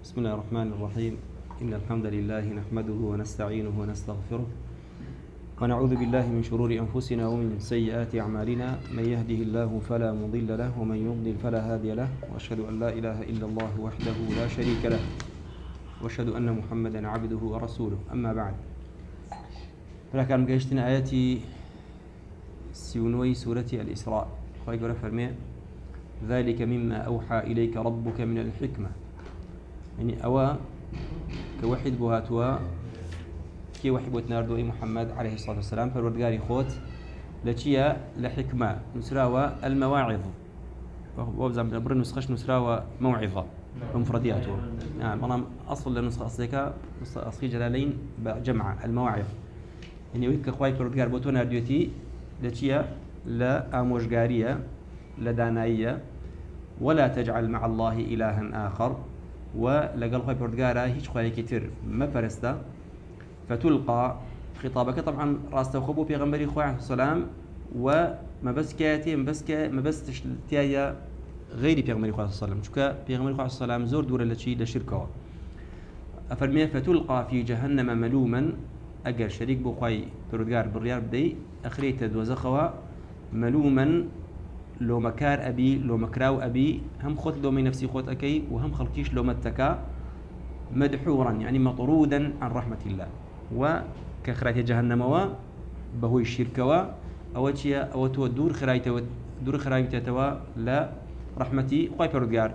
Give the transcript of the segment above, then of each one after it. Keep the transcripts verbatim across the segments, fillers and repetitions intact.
بسم الله الرحمن الرحيم. إن الحمد لله نحمده ونستعينه ونستغفره ونعوذ بالله من شرور أنفسنا ومن سيئات أعمالنا. من يهده الله فلا مضل له ومن يضلل فلا هادي له، وأشهد أن لا إله إلا الله وحده لا شريك له، وأشهد أن محمدا عبده ورسوله. أما بعد، فلكن قيشتنا آياتي سيونوي سورة الإسراء. خير فرمي ذلك مما أوحى إليك ربك من الحكمة، يعني أوا كوحد بهاتوا كي وحي بوتناردو أي محمد عليه الصلاة والسلام فالوردقاري خوت لتشيا لحكمة نسراوى المواعظ، وابزع من أبرن نسخش نسراوى موعظة بمفردياته. نعم يعني أصل لنسخة أصلك أصلي جلالين بجمع المواعظ، يعني ويك خواي فالوردقار بوتونا رديوتي لتشيا لا أموجقارية لدانائية، ولا تجعل مع الله إلها آخر، ولقال خوي بردقارا هيش خوي كتير ما فرستا فتلقى خطابك طبعا راسته خبو بيغمبري خوي عليه السلام، وما بس كاتي ما بس ما بس تشتيا غيري بيغمبري خوي عليه السلام، شكا بيغمبري خوي عليه السلام زور دور لشي لشركه أفرمي فتلقى في جهنم ملوما. أجر شريك بو خوي بردقار بالريار بدي أخريت دوزخوا ملوما، لو مكار أبي لو مكراو أبي هم خذ لو من نفسي خذ أكي وهم خلقيش لو متكا، مدحورا يعني مطرودا عن رحمة الله، وكخرايت جهنم وا بهوي الشرك وا أو شيء أو تو دور خرايت دور خرايت توا لا رحمتي خوي بردقار.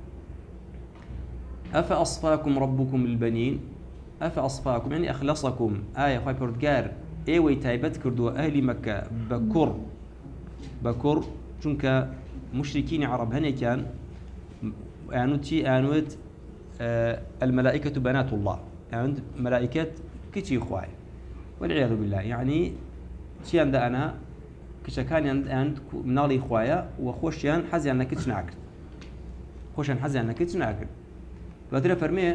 أفأصفاكم ربكم البنين، أفأصفاكم يعني أخلصكم آية خوي بردقار إيه ويتايبت كردوا أهل مكة بكر بكر چونك مشركين عرب هني كان آنوتي آنوت آه الملائكة بنات الله، يعني ملائكة كتي خواي والعياذ بالله، يعني شي عند أنا كشكان عند منالي خوايا وخوشيان حزي أنا كتش ناكل خوشيان حزي أنا كتش ناكل. فأدري فرمي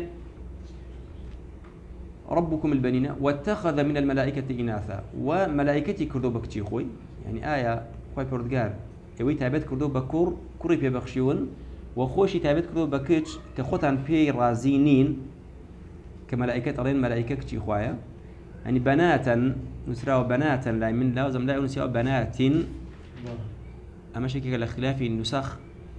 ربكم البنين واتخذ من الملائكة إناثا، وملائكتي كردو بكتي خوي، يعني آية خوي بردقار يوي تابت كردو بكور كوري بي بخشيون، وخوشي تابت كردو بكتش كخوتان بي رازينين كملائكة أرين ملائكة كتي خوايا، يعني بناتا نسراو بناتا لا من لازم لا نسراو بنات. أما شكل الاختلاف النسخ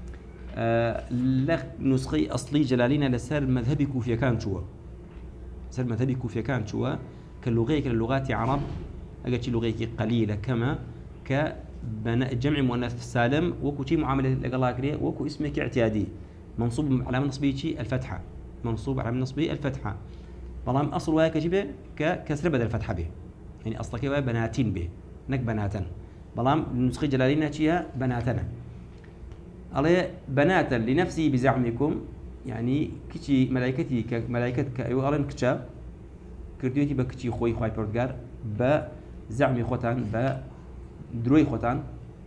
آه نسخي أصلي جلالين لسر مذهبي كوفيا كان شوا سر مذهبي كوفيا كان شوا كاللغة كاللغات عرب أجت لغة قليلة كما ك جمع مؤنث سالم وكو شيء معاملة لقلا كريه وكو اسمك اعتيادي منصوب على نصبه شيء الفتحة منصوب على نصبه الفتحة، طالما أصل ويا كجبه ككسر بدل الفتحة به، يعني أصلك ويا بناتين به نك بناتن، طالما نسخة جلالين شيء بناتنا عليه بناتا لنفسي بزعمكم، يعني كشي ملائكتي كملائكة كأيو أرن كشا كرديتي بكشي خوي خوي بردقار بزعمي خوتان ب دروي خوتان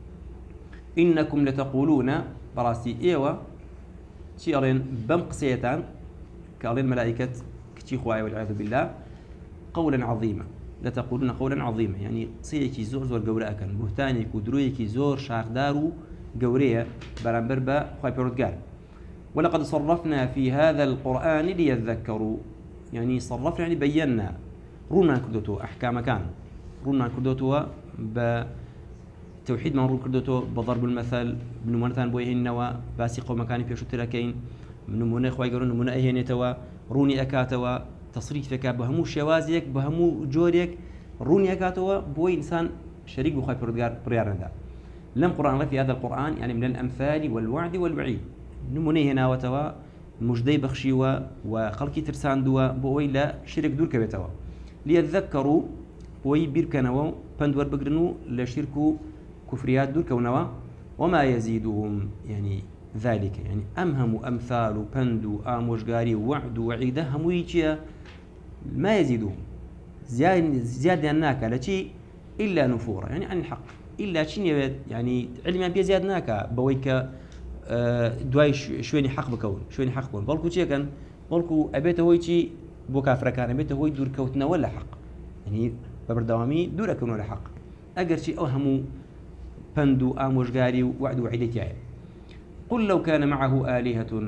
إنكم لتقولون براسي إيوا شيرين بم قصيتان كارين ملائكة كتي خواي والعياذ بالله قولا عظيما، لتقولون قولا عظيما يعني صيكي زور زور قوراء كان بهتانيك ودرويكي زور شاردارو قورية برانبر با خواي بردقار. ولقد صرفنا في هذا القرآن ليذكروا، يعني صرفنا يعني بينا رونا كردوتو أحكام كان رونا كردوتو ب توحيد مرور كردوتو بضرب المثل بنمونتان بويه النوا باسقو مكاني بيشو تراكين بنمونه خواي قرون نمونه ايهنتوا روني اكاتوا تصريف فيك بهمو شوازيك بهمو جوريك روني اكاتوا بوي انسان شريك بخواي بردقار بريارندا. لم قرآن في هذا القرآن يعني من الأمثال والوعد والوعيد نمونه هنا وتوا مجدي بخشيوا وخلقي ترساندوا بوي لا شرك دور كبتوا ليذكروا بوي بيركنوا بندور بقرنو لشركو كفريات دور كونوا وما يزيدهم يعني ذلك، يعني أمهم أمثال بندو آموشقاري وعد وعيده هم يجي ما يزيدهم زياد زيادة ناكا لشي إلا نفورا، يعني عن الحق إلا شيء يعني علم بي زياد ناكا بويك دواي شويني حق بكون شويني حق بكون بالكو شيء كان بالكو أبيته هو يجي بو كافر كان أبيته هو يدور كوتنا ولا حق، يعني ببردوامي دور كون ولا حق أجر شيء أوهمو بندو آموشقاري وعد وعيدتي. قل لو كان معه آلهة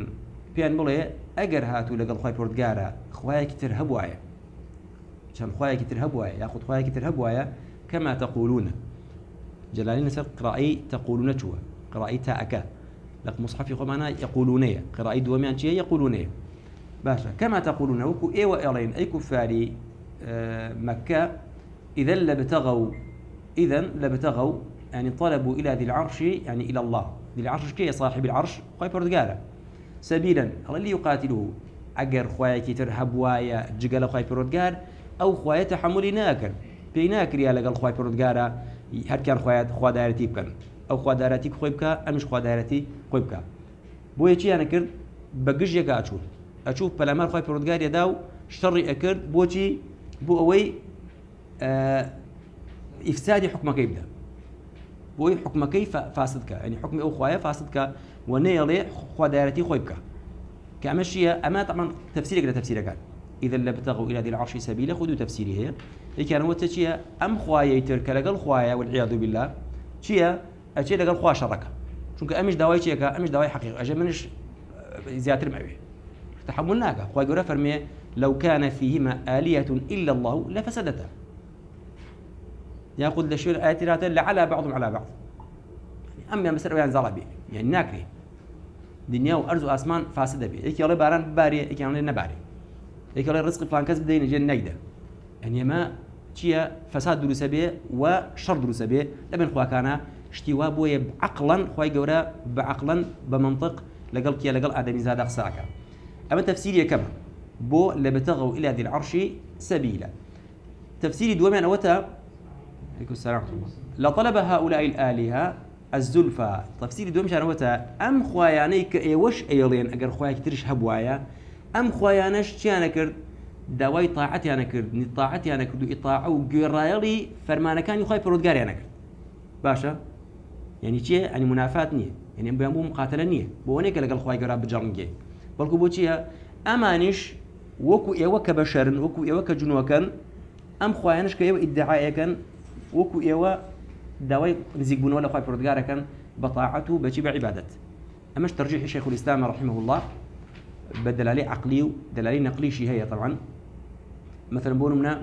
بيان بڵێ ئەگەر هاتوو لەگەڵ خوای پەروەردگارە خوایەکی تر هەبوایە چەند خوایەکی تر هەبوایە یاخود خوایەکی تر هەبوایە كما تقولون جلالين سر قراءي تقولون شو قراءي تاءك لك مصحف خمانا يقولونيه قراءي دوميان شيء يقولونيه باشا كما تقولون وكو اي وإلين اي كفاري آه مكة اذا لبتغوا اذا لبتغوا يعني طلبوا الى ذي العرش يعني الى الله ذي العرش كي صاحب العرش خوي بردقاله سبيلا اللي يقاتله اجر خويا ترهب وايا جقل خوي بردقال او خويا تحمل ناكر بيناكر يا لقل خوي بردقاله هر كان خويا خوا دايرتي بكن او خوا دايرتي خوي بكا امش خوا دايرتي خوي بكا بويا چی انا کرد بقج يك اچول اشوف بلامار خوي بردقال يداو شري اكرد بوچی بو اوي آه افسادي حكمك يبدا بوي حكمك كيف فاسدك يعني حكم او خويا فاسدك ونيلي خوا دايرتي خوي بكا كامشيه اما طبعا تفسيرك ده تفسيرك كان اذا لبتغوا الى ذي العرش سبيلا خذوا تفسيره هي اللي كان هو تشيا ام خوايا يترك لقل خوايا والعياذ بالله تشيا اتشي لقل خوا شركه شونك امش دواي تشيكا امش دواي حقيقه اجا منش زياتر معوي تحملناك خوا يقول فرمي لو كان فيهما آلية الا الله لفسدتا ياخذ لشير ايات على بعضهم على بعض اما مسر يعني زربي يعني ناكري دنيا وارض واسمان فاسده بي هيك يلا باران باري هيك يلا نباري هيك يلا رزق فلان كسب دين جن نجده يعني ما تشيا فساد دروس به وشر دروس به لبن خوا كان اشتوا بو عقلا خوي جورا بعقلا بمنطق لقل كي لقل ادمي زاد اقساك اما تفسيري كما بو لبتغوا الى ذي العرش سبيلا تفسيري دوما انا وتا عليكم السلام ورحمه الله لطلب هؤلاء الالهه الزلفى تفسيري دوما انا وتا ام خوياني كايوش ايلين اگر خويا كترش هبوايا ام خويانش تي انا كرد داوای طاعتي انا كرد ني طاعتي انا كرد اطاعه وقرايلي فرمان كان يخاي فرودغاري انا كرد باشا يعني شي يعني منافات نيه يعني بيامو مقاتله نيه بونيك لقى الخواي قرا بجرنجي بلكو بوتشيا امانش وكو ايوا كبشر وكو ايوا كجنوكن ام خوانش كايوا ادعاء كان وكو ايوا داوي نزيقبون ولا خواي فرودغاري كان بطاعته بشي بعبادته اماش ترجيح شيخ الاسلام رحمه الله بدلالي عقلي ودلالي نقلي شي هي طبعا مثلا بقولوا منا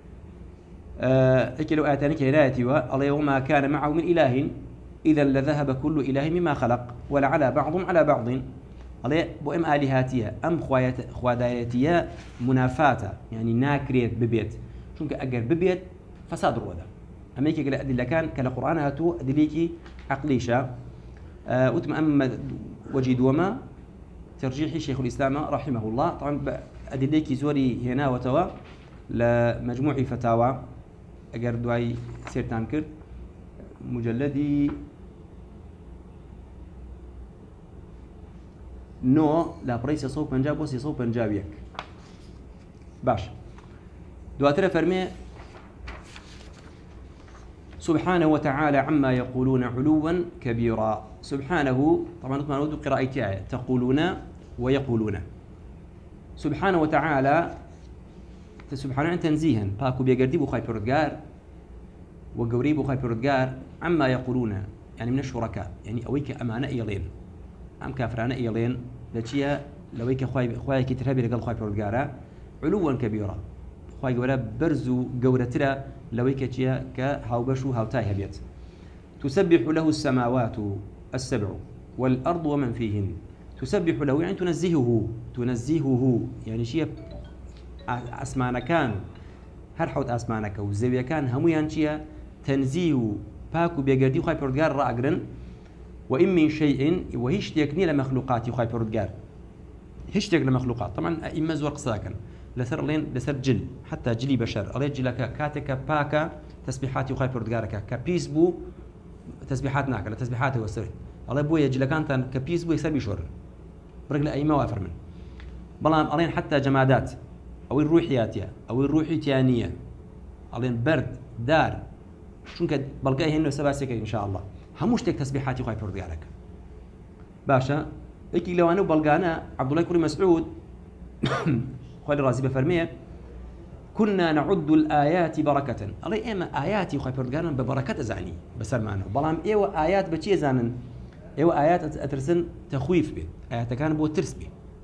هيك لو اتاني كهدايتي الله وما كان معه من اله اذا لذهب كل اله مما خلق ولعلى بعضهم على بعض الله بو ام الهاتيه ام خوات خوادايتيه منافاته يعني ناكريت ببيت شونك اجر ببيت فساد روده اما هيك الادله كان كلا قران هاتو ادليكي عقليشه أه وتم ام وجد وما ترجيح شيخ الإسلام رحمه الله طبعا أدليكي زوري هنا وتوا لمجموع فتاوى أجر دواي سيرتان كرد مجلدي نو لا بريس صوب بنجاب وسي صوب بنجابيك باش دواتر فرمي سبحانه وتعالى عما يقولون علوا كبيرا سبحانه طبعا ما نود قراءتي تقولون ويقولون سبحانه وتعالى سبحانه تنزيها باكو بيقردي بو خاي بردقار وقوري بو خاي بردقار عما يقولون يعني من الشركاء يعني اويك امانه ايلين ام كافرانه ايلين لتشيا لويك خاي خاي كتربي لقال خاي بردقار علوا كبيرا خاي قورا برزو قورترا لويك تشيا كهاوبشو هاوتاي هبيت تسبح له السماوات السبع والأرض ومن فيهن تسبح له يعني تنزهه تنزهه يعني شيء أسمانا كان هر حوت أسمانك وزاوية كان هميان شيء تنزيه باكو بيقردي خاي بردقار رأقرن وإن من شيء وهيش تيكني لمخلوقات خاي بردقار هيش تيك لمخلوقات طبعا إما زور قصاكن لسر لين لسر جل حتى جلي بشر أريد جلك كاتك باكا تسبيحات خاي بردقارك كبيس بو تسبيحات ناكل تسبيحات وسري الله بويا جلكانتان كبيس بو يسبي شور برجل اي ما وافر من بلان الين حتى جمادات او الروحياتيه او الروحيتيانيه الين برد دار شنك بلقاي هنا سباسك ان شاء الله هموش تك تسبيحات يخاي فرد عليك باشا اكي لو انا بلقانا عبد الله كريم مسعود خالد الرازي بفرميه كنا نعد الآيات بركة الله إما آيات يخاي بردقارن ببركة زعني بسر معنا بلام إيوة آيات بشي زانن إيوة آيات أترسن تخويف به آيات كان بو ترس به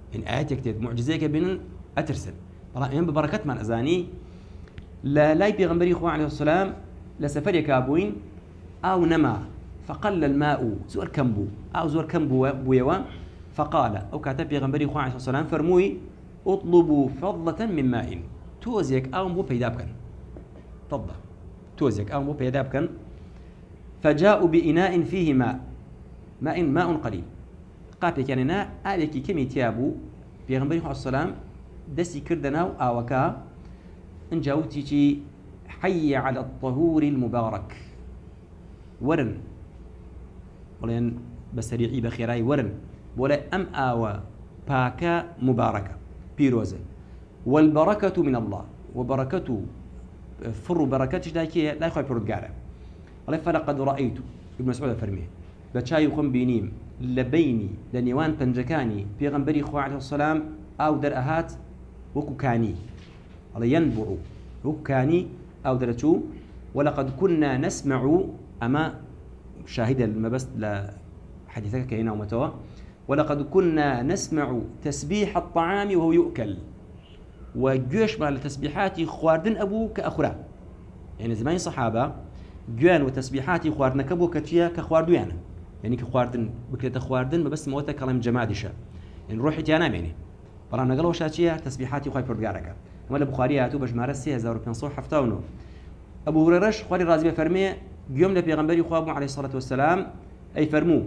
يعني آيات يكتب معجزيك بين أترسل طبعا ببركة من أزاني لا لا بيغمبري إخوان عليه السلام لسفر يكابوين أو نما فقل الماء زور كمبو أو زور كمبو بويوان فقال أو كاتب بيغمبري إخوان عليه السلام فرموي اطلبوا فضلة من ماء توزيك أو مو بيدابكن فضة توزيك أو مو بيدابكن فجاءوا بإناء فيه ماء ماء ماء قليل قابلك يعني نا آلك كمي تيابو بيغمبري عليه السلام دسي كردناو آوكا إن جاوتي حي على الطهور المبارك ورن ولين بسريعي بخيراي ورن ولا أم آوى باكا مباركة بيروزة والبركة من الله وبركته فر بركاتش دايكي لا يخوي برقارة الله فلقد رأيت ابن مسعود فرميه بتشاي خم بينيم لبيني لنيوان بنجكاني بيغمبري خو عليه السلام أو درأهات وكو كاني الله ينبع وكو كاني أو درتو ولقد كنا نسمع أما شاهدا ما بس لحديثك كهنا ومتوا ولقد كنا نسمع تسبيح الطعام وهو يؤكل وجوش مع التسبيحات خواردن أبو كأخرى يعني زمان صحابة جوان وتسبيحات خواردن كبو كتيا كخواردو يعني يعني كخواردن بكرة خواردن ما بس موتا كلام جمادشة يعني روحي تيانا يعني برام نقلوا شاتيا تسبيحات خواي بردقارك أما البخاري هاتو بجمارة سي هزار وبنصور حفتاونو أبو هريرة خواري رازي بفرمي قيوم لبيغمبري خوابو عليه الصلاة والسلام أي فرمو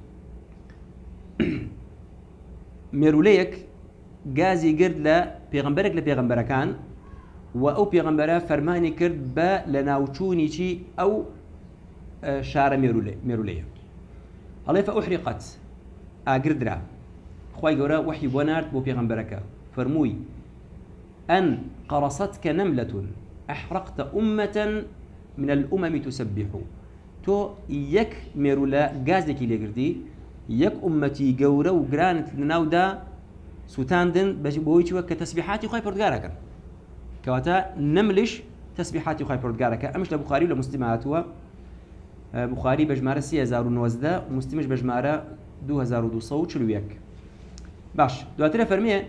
ميروليك غازي قرد لا بيغمبرك لبيغمبركان وأو بيغمبرا فرماني كرد با لناوچوني شي أو شار ميرولي ميروليه الله فأحرقت أقردرا خواي قورا وحي بونارت بو بيغمبركا فرموي أن قرصتك نملة أحرقت أمة من الأمم تسبح تو يك ميرولا غازك اللي قردي يك أمتي قورا وقرانت لناودا سوتاندن باش بويتشوا كتسبيحاتي خواي بردقاركا كواتا نملش تسبيحاتي خواي بردقاركا أمش لبخاري ولا مسلماتوا بخاري بجمارة سي هزار ونوزده ومسلمش بجمارة دو هزار ودو صوت شلو يك باش دواتنا فرميه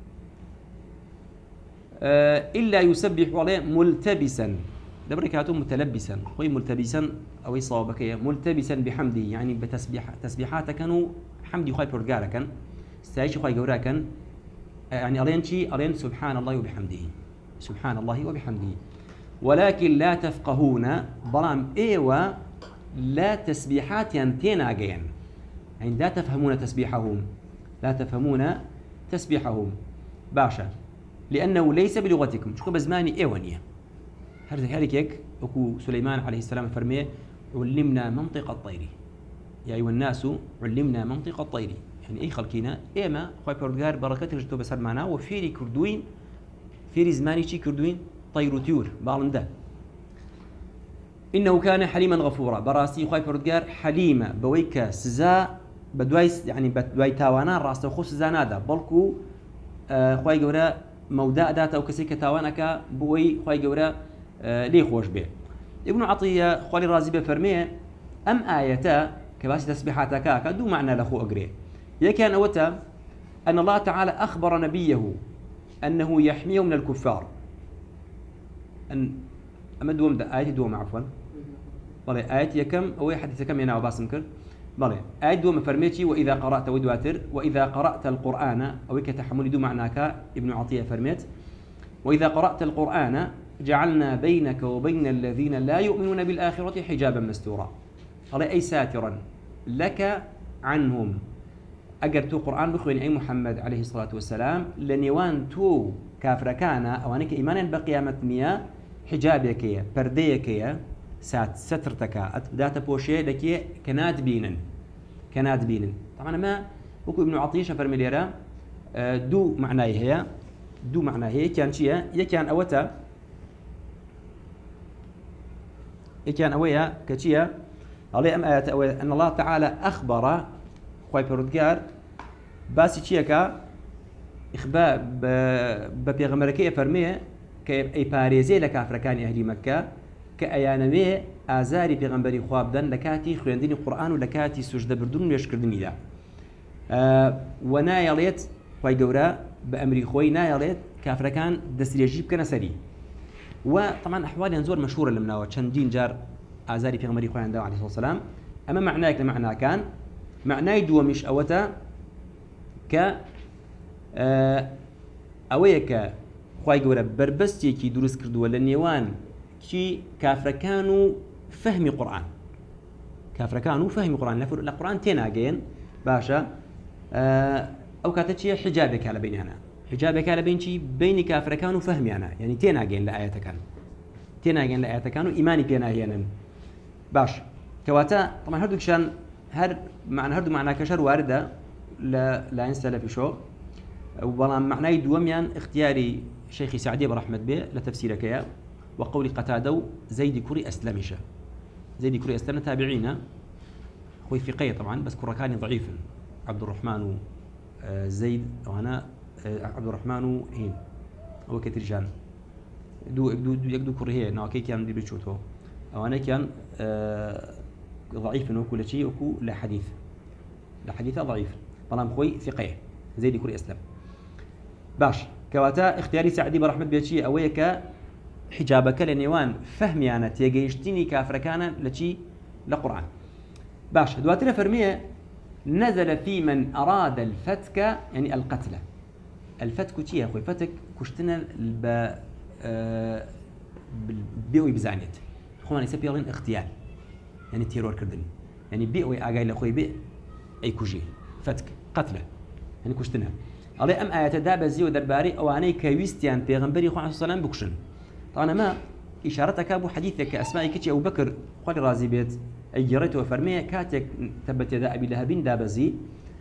أه إلا يسبح عليه ملتبسا دبركاته متلبسا خوي ملتبسا أو يصابك ملتبسا بحمده يعني بتسبيح تسبيحات كانوا حمدي خوي بردقارا كان استعيش خوي قورا كان يعني ألين شي ألين سبحان الله وبحمده سبحان الله وبحمده ولكن لا تفقهون برام إيوة لا تسبيحات ينتين أجين يعني لا تفهمون تسبيحهم لا تفهمون تسبيحهم باشا لأنه ليس بلغتكم شو بزماني إيوانية هذا هذيك هيك أكو سليمان عليه السلام فرميه علمنا منطق الطير يا أيها الناس علمنا منطق الطير يعني أي خلقينا إيما خوي بردقار بركات رجتو بسر معنا وفيري كردوين فيري زماني شي كردوين طير وتيور بالنده إنه كان حليما غفورا براسي خوي بردقار حليمة بويك سزا بدوايس يعني بدواي تاوانا راس خو سزا نادا بلكو آه خوي جورا مودا داتا او كسيك تاوانك بوي خوي جورا آه لي خوش به ابن عطية خوالي رازي بفرميه أم آيتا كباس تسبيحاتك كدو معنى لخو أقري يكان أوتا أن الله تعالى أخبر نبيه أنه يحميه من الكفار أن أما دوم ده آية دوم عفوا بلى آية يكم أو حديث كم ينا وباسم كر بلى آية دوم فرميتي وإذا قرأت ودواتر وإذا قرأت القرآن أو كتحمل دو معناك ابن عطية فرميت وإذا قرأت القرآن جعلنا بينك وبين الذين لا يؤمنون بالآخرة حجابا مستورا بلى أي ساترا لك عنهم أجر تو قرآن بخوين أي محمد عليه الصلاة والسلام لنيوان تو كافر كان أو أنك إيمانا بقيامة مياه حجابك يا برديك يا سات سترتك أتبدأت بوشي لكي كناد بينن كناد بينن طبعا ما وكو ابن عطية فرميليرا دو معناه هي دو معناه هي كان شيء يكان أوتا يكان أويا كشيء عليه أم آيات أويا أن الله تعالى أخبر خوي بردقار باسي شيكا إخبار ببيغمركية فرميه كأي باريزي لكافركان أهل مكة كأيانمي آزاري بيغمبري خوابدن لكاتي خويندين القرآن ولكاتي سجدة بردون ويشكردني لا أه ونايليت خوای گەورە بە ئەمری خۆی نایەڵێت کافرەکان دەستێژی بکەنە سەری وطبعا أحوالیان زۆر مەشهورە لەم ناوە چەندین جار ئازاری پێغەمبەری خۆیان داوە عەلەیهی سەلام ئەمە معنایەک لە معناکان معنای دووەمیش ئەوەتە کە ئەوەیە کە خوای گەورە بربەستێکی دروست کردووە لە نێوان کی کافرەکان و فەهمی قورئان کافرەکان و فەهمی قورئان لە قورئان تێناگەین باشە ئەو کاتە چیە حجابێکە لە بینیانە حجابێکە لە بین چی بینی کافرەکان و فەهمیانە یعنی تێناگەین لە ئاەتەکان تێناگەین لە ئاەتەکان و ئیمانی پێناهێنن باش کەواتە طبعا هەردووکشان هەر معنى هەردوو معناکەشەر واردە لە لایەن سەلەفیشۆ بەڵام معنای دووەمیان اختیاری شيخي سعدي برحمة بيه لتفسيرك وقول قتادة زيد كوري أسلمش زيد كوري أسلم تابعين خوي فقيه طبعا بس كركاني ضعيف عبد الرحمن زيد وأنا عبد الرحمن هين هو كترجان دو دو يقدو كوريه ناكي كان دي بتشوته وأنا كان ضعيف وكل شيء وكو لا حديث لا حديث ضعيف طالما خوي فقيه زيد كوري أسلم باش كواتا اختياري سعدي برحمة بيتشي أويك حجابك لنيوان فهمي أنا تيجيشتيني كافركانا لشي لقرآن باش دواتنا فرمية نزل في من أراد الفتك يعني القتل الفتك تي أخوي فتك كشتنا ب آه بيوي بزانيت خواني سبيلين اغتيال يعني تيرور كردني يعني بيوي أجاي لأخوي بي أي كوجي فتك قتله يعني كشتنا الله أم آيات دابزي ودرباري أو أنا كويستيان بيغنبري خو عليه السلام بكشن طبعا ما إشارتك أبو حديثك أسماء كتي أبو بكر قال رازي بيت أي جريت وفرمية كاتك تبت يدا أبي لهب دابزي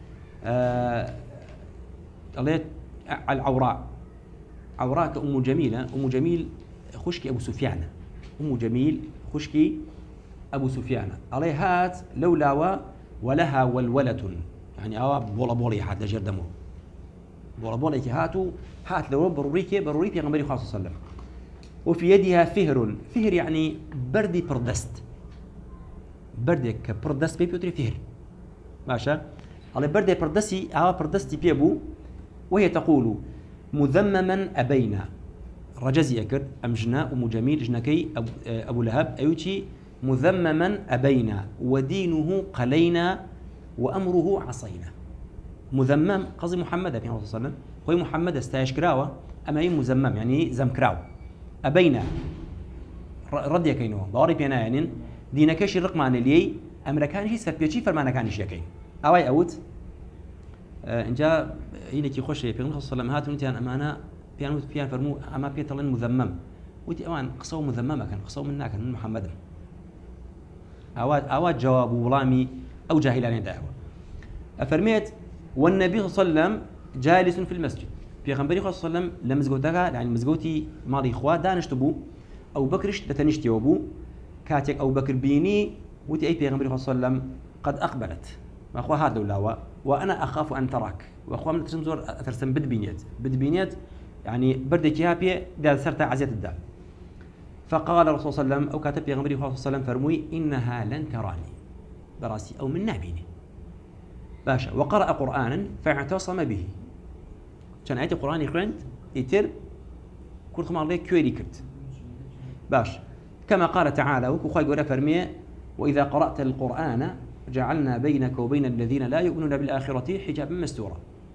آه الله العوراء عوراء أم جميلة أم جميل خشكي أبو سفيان أم جميل خشكي أبو سفيان الله هات لولا ولها والولة يعني أو بولا بولا حتى جر دمه بولا بولا هاتوا هات لو بروريكي بروري في غمري خاص صلى وفي يدها فهر فهر يعني بردي بردست بردي كبردست بيبيوتري فهر ماشي على بردي بردسي أو بردستي بيبو وهي تقول مذمما أبينا رجزي أكرد أمجنا أم جميل جنكي أبو, أبو لهب أيوتي مذمما أبينا ودينه قلينا وأمره عصينا مذمم قصدي محمد صلى الله عليه وسلم هو محمد استايش كراوة أما هي مذمم يعني زم كراو أبينا ردي كينو باري بينا يعني دينك شي رقم عن اللي أمريكان شي سبيتشي فرمانا كان شي كين أواي أوت آه إن جاء هنا كي خوش في النبي صلى الله عليه وسلم هاتوا أنت أمانة بيان بيان فرمو أما بيتلن مذمم وتي أوان قصوا مذممة كان قصوا منا كان من محمد أواد أواد جواب ولامي أو جاهلان دعوة أفرميت والنبي صلى الله عليه وسلم جالس في المسجد في غنبري صلى الله عليه وسلم لما زغوتها يعني مزغوتي ماضي إخوة دانشتبو أو بكرش دتنشتي وبو كاتك أو بكر بيني وتي أي في غنبري صلى الله عليه وسلم قد أقبلت ما أخوة هذا ولا وأنا أخاف أن تراك وأخوة من ترسم زور ترسم بد بينيت بد بينيت يعني بردك يابي دا سرت عزيت الدال فقال الرسول صلى الله عليه وسلم أو كاتب في غنبري صلى الله عليه وسلم فرموي إنها لن تراني براسي أو من نابيني باشا وقرأ قرآنا فاعتصم به كان آية القرآن يقرأت يتر كلكم الله كويري كرت باش كما قال تعالى وكخاي قولا فرمية وإذا قرأت القرآن جعلنا بينك وبين الذين لا يؤمنون بالآخرة حجابا مستورا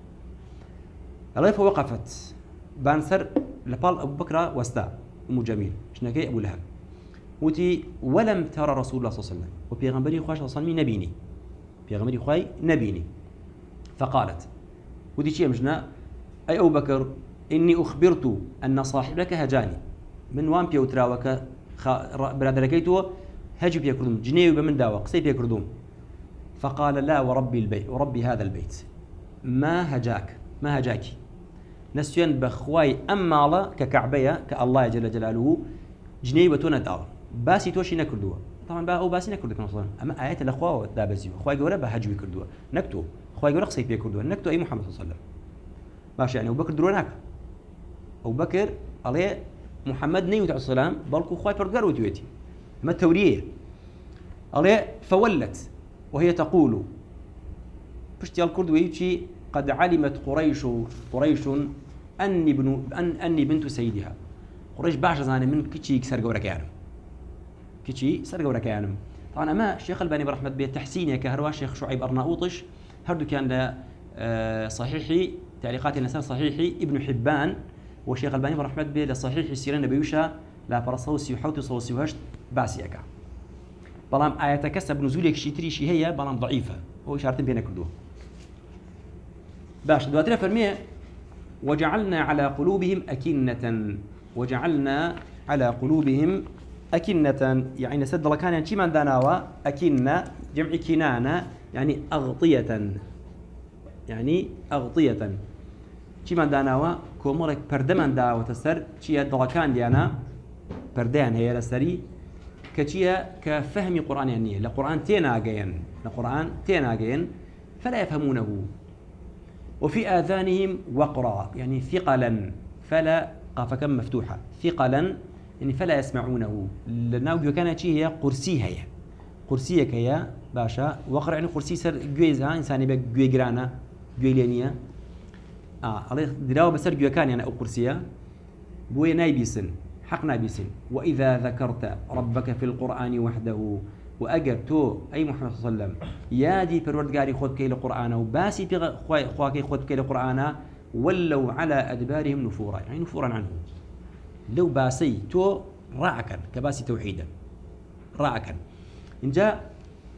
الله فوقفت بانسر لبال أبو بكر واستا أم جميل شنكي أبو لهب وتي ولم ترى رسول الله صلى الله عليه وسلم وبيغنبري خواش صلى الله عليه وسلم نبيني بيغمري خواي نبيني فقالت ودي شيء مجنا أي أبو بكر إني أخبرت أن صاحبك هجاني من وان بيو تراوك برادركيتو هجي بيكردوم جنيه بمن داوا قصي بيكردوم فقال لا وربي البيت وربي هذا البيت ما هجاك ما هجاكي نسيان بخواي أما الله ككعبية كالله جل جلاله جنيه بتونا داوا باسي توشي نكردوه طبعا بقى أو باسي نكردو كنا صلاً أما آيات الأخوة دابزيو خواي جورا بهجوي كردوه نكتو خواي جورا قصي بيكردوه نكتو أي محمد صلى الله عليه وسلم ماشي يعني أبو بكر دروناك أبو بكر عليه محمد نيوت عليه السلام بالكو خواي بردقار وتويتي ما التورية عليه فولت وهي تقول بشتي الكرد ويجي قد علمت قريش قريش أني ابن أن أني بنت سيدها قريش باش زاني من كتشي كسر جورا كيانم كتشي سر جورا كيانم طبعا أما الشيخ الباني برحمة بيه تحسيني كهروا الشيخ شعيب أرناؤوطش هردو كان له صحيحي تعليقات النساء صحيحي ابن حبان والشيخ الباني برحمة بيه لصحيح السيرين بيوشا لا برصوصي وحوتي صوصي وهشت باسيكا بلام آيات كسب نزولك شيتري شي هي بلام ضعيفة هو إشارة بينك كردوه باش دواتنا فرمية وجعلنا على قلوبهم أكنة وجعلنا على قلوبهم أكنة يعني نسد الله كان يعني شي من داناوا أكنة جمع كنانة يعني أغطية يعني أغطية شي من داناوا كومرك بردمن دا وتسر شي الله كان ديانا بردان هي لسري كشيء كفهم قرآن يعني لقرآن تيناجين لقرآن تيناجين فلا يفهمونه وفي آذانهم وقرا يعني ثقلا فلا قافكم مفتوحة ثقلا يعني فلا يسمعونه لأنه كانت شيء هي قرسيها هي قرسية كيا باشا وقرا يعني قرسي سر جويزها إنسان يبقى جويجرانا جويلينية آه الله دراو بسر جوي كان يعني أو قرسية بوي نايبيسن حق نايبيسن وإذا ذكرت ربك في القرآن وحده وأجر تو أي محمد صلى الله عليه وسلم يادي بروردگاري خود كي القرآن وباسي بغ خواكي خود كي القرآن ولوا على أدبارهم نفورا يعني نفورا عنه لو باسي تو راعكا كباسي توحيدا راعكا إن جاء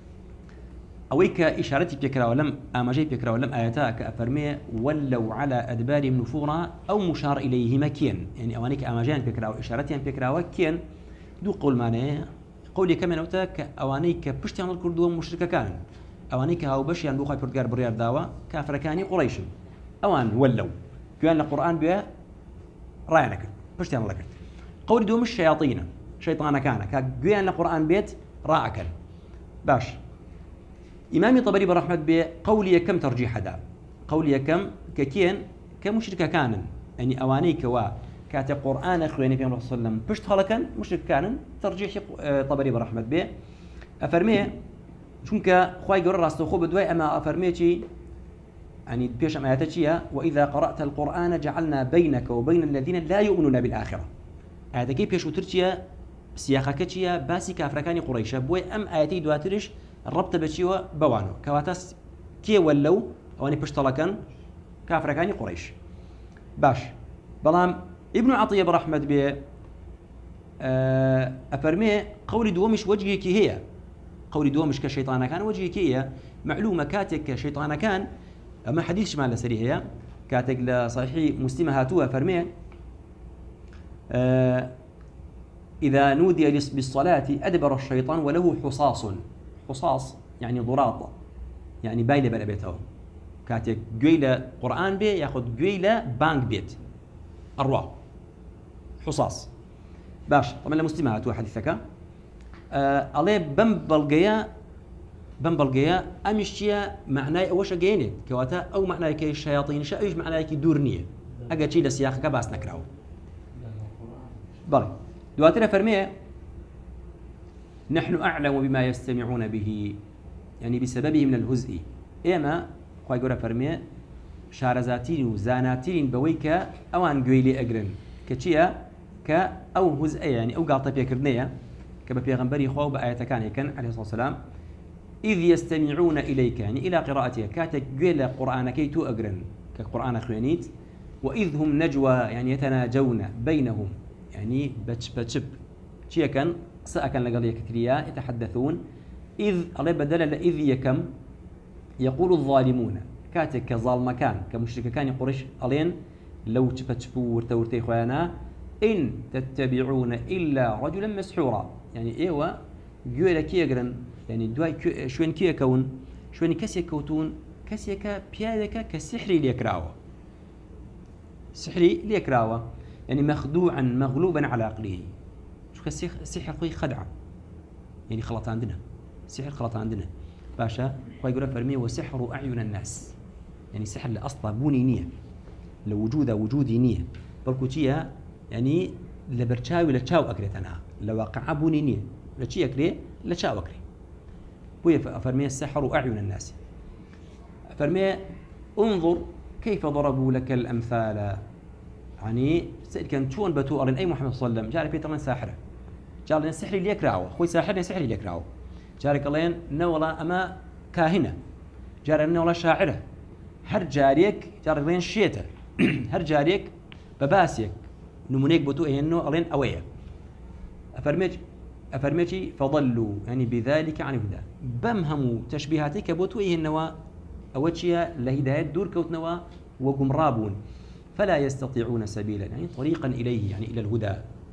أويك إشارتي بكرا ولم أماجي بكرا ولم آياتا كأفرمي ولوا على أدبارهم نفورا أو مشار إليه مكين يعني أوانيك أماجيان بكرا وإشارتي بكرا وكين دو قول مانه قولي كمان أوتاك أوانيك بشتيان الكردوة مشركة كان أوانيك هاو بشيان بوخاي بردقار بريار داوا كافركاني قريش أوان ولوا كيان القرآن بها راينك بشتيان الله كرت قولي دوم الشياطين شيطانا كان كيان القرآن بيت راعكا باش إمامي طبري برحمة بي قولي كم ترجيح دا قولي كم ككين كمشركة كان يعني أوانيك وا كاتي قرآن خويني في الله صلى الله عليه وسلم بشت هلكن مشرك كان ترجيح طبري برحمة بيه أفرميه شونك خواي قرر راستو خوب دوي أما أفرميه يعني بيش أما ياتشيا وإذا قرأت القرآن جعلنا بينك وبين الذين لا يؤمنون بالآخرة هذا كي بيش وترشيا سياقة كتشيا باسي كافركاني قريشة بوي أم آياتي دواترش الربط بتشيوا بوانو كواتاس كي ولو أواني بشت هلكن كافركاني قريش باش بلام ابن عطية برحمة بيه أفرمي قولي دومش وجهك هي قولي دومش كشيطان كان وجهك هي معلومة كاتك كشيطان كان أما حديث شمال سريع هي كاتك لصحيح مسلمة هاتوها فرمي إذا نودي بالصلاة أدبر الشيطان وله حصاص حصاص يعني ضراط يعني بايلة بلا بيته كاتك جويلة قرآن بيه ياخذ جويلة بانك بيت أرواح حصاص باش طبعا لمسلمات وحديثك آه عليه بمبلغيا بمبلغيا امشيا معناه وش جيني كواتا او معناه كي الشياطين شايش معناه كي دورنيه اجا شي لسياق كباس نكراو بل دواتنا فرميه نحن اعلم بما يستمعون به يعني بسببه من الهزء اما خوي غورا فرميه شارزاتين وزاناتين بويكا اوان قويلي اجرن كتشيا ك او هزء يعني او قاطه بيكردنيه كما بيغمبري خو بايات كان كان عليه الصلاه والسلام اذ يستمعون اليك يعني الى قراءتها كاتك قيل قران كيتو اجرن كقران خوانيت واذ هم نجوى يعني يتناجون بينهم يعني بتش بتشب شيا كان سا كان لقضيه كثيريه يتحدثون اذ الله بدل اذ يكم يقول الظالمون كاتك كظالم كان كمشرك كان قريش الين لو تفتشفوا ورتورتي خوانا إن تتبعون إلا رجلا مسحورا يعني إيوا جويل كي يقرن يعني دواي شوين كي يكون شوين كسي يكوتون كسي كا بيادك كسحري ليكراوه سحري ليكراوه يعني مخدوعا مغلوبا على عقله شو كسحر خوي خدعة يعني خلط عندنا سحر خلط عندنا باشا خوي يقول فرمي وسحر أعين الناس يعني سحر لأصلا بوني نية لو وجوده وجودي نية بالكوتية يعني لبرشاوي لتشاو أكريت أنا لواقع بوني نية لشي أكري لتشاو أكري بوي فرمي السحر أعين الناس فرمي انظر كيف ضربوا لك الأمثال. يعني سئل كان شون بتو أرن أي محمد صلى الله عليه وسلم جاري بيترن ساحرة جار لين سحري اللي يكرهه خوي ساحرني سحري اللي يكرهه جارك لين نولا أما كاهنة جار نولا شاعرة هر جاريك جار لين شيته هر جاريك بباسيك نمونيك بتو إنه أرن أويا أفرمج أفرمجي فضلوا يعني بذلك عن الهدى بمهم تشبيهاتك بتو إنه أوجيا لهداية دور كوتنوا وقمرابون فلا يستطيعون سبيلا يعني طريقا إليه يعني إلى الهدى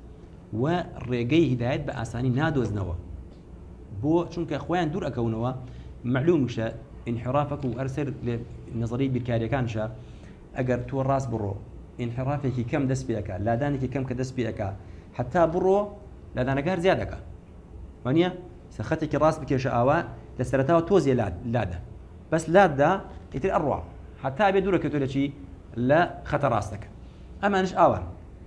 والرجي هداية بأساني نادوز نوا بو شنك أخوان دور أكونوا معلوم شا انحرافك وأرسل لنظرية بالكاري كان شا أجر تو الراس برو انحرافك كم دس بيك لا دانك كم كدس بيك حتى برو لا دانك هر زيادك وانيا سختك الراس بك شاوا لسرتها توزي لاد لاده بس لاده يتر أروع حتى بيدورك تقول شيء لا خطر راسك أما نش آوان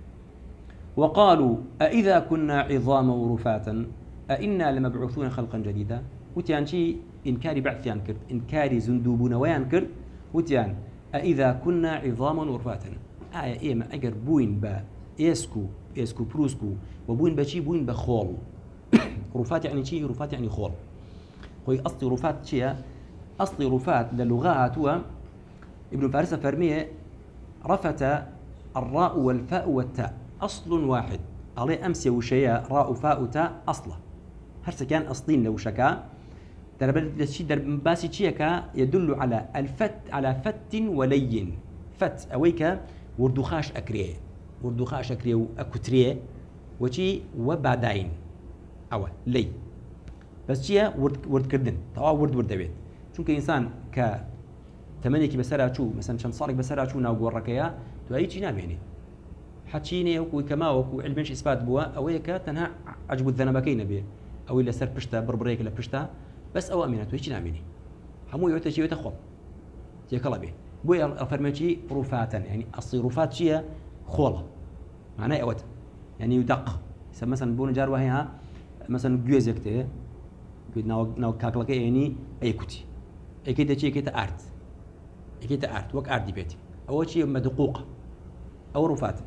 وقالوا أإذا كنا عظاما ورفاتا أإنا لمبعوثون خلقا جديدا وتيان شي إنكاري بعث ينكر إنكاري زندوبون وينكر وتيان أإذا كنا عظاما ورفاتا آية إيما أجر بوين با إيسكو إيسكو بروسكو وبوين بشي بوين بخول رفات يعني شي رفات يعني خول خوي أصلي رفات شي أصلي رفات للغات هو ابن فارس فرميه رفت الراء والفاء والتاء أصل واحد عليه أمس وشيا راء فاء تاء أصله هرس كان أصلين لو شكا درب الشيء درب باسي شيكا يدل على الفت على فت ولين فت أويك وردخاش أكريه وردخاش أكريه وأكتريه وشي وبعدين أو لي بس شيء ورد ورد كردن توا ورد ورد بيت شو كإنسان ك تمنيك بسرعة شو مثلا شن صارك بسرعة شو ناوج وركيا تو أي شيء نام يعني حتشيني وكو كما وكو علمش إثبات بوا أويك تنها عجب الذنبكين به أو إلا سر بشتا بربريك لا بشتا بس أو أمينة تو أي شيء نام يعني همو يعطي شيء يتخول شيء كلا به بويا فرمتشي رفاتا يعني أصل رفات شيء خولة معناه أوت يعني يدق مثلا بون جار وهيها مثلا جوز يكتة قد ناو ناو كاكلك يعني أي كتي أي كده شيء كده أرت كده أرت وك أرت بيتي أول شيء مدقوقة أو رفات